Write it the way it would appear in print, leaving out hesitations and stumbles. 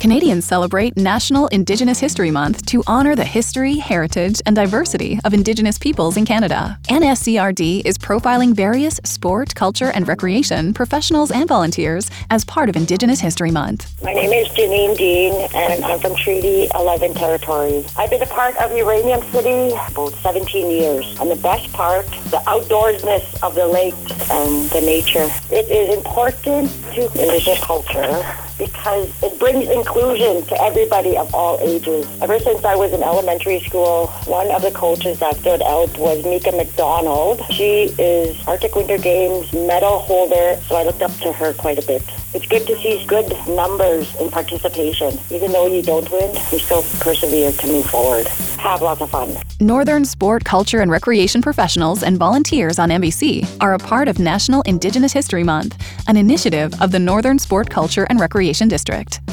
Canadians celebrate National Indigenous History Month to honor the history, heritage, and diversity of Indigenous peoples in Canada. NSCRD is profiling various sport, culture, and recreation professionals and volunteers as part of Indigenous History Month. My name is Janine Dean, and I'm from Treaty 11 Territory. I've been a part of Uranium City about 17 years, and the best part, the outdoorsness of the lake and the nature. It is important to Indigenous culture because it brings inclusion to everybody of all ages. Ever since I was in elementary school, one of the coaches that stood out was Mika McDonald. She is Arctic Winter Games medal holder, so I looked up to her quite a bit. It's good to see good numbers in participation. Even though you don't win, you still persevere to move forward. Have lots of fun. Northern sport, culture, and recreation professionals and volunteers on NBC are a part of National Indigenous History Month, an initiative of the Northern Sport, Culture, and Recreation District.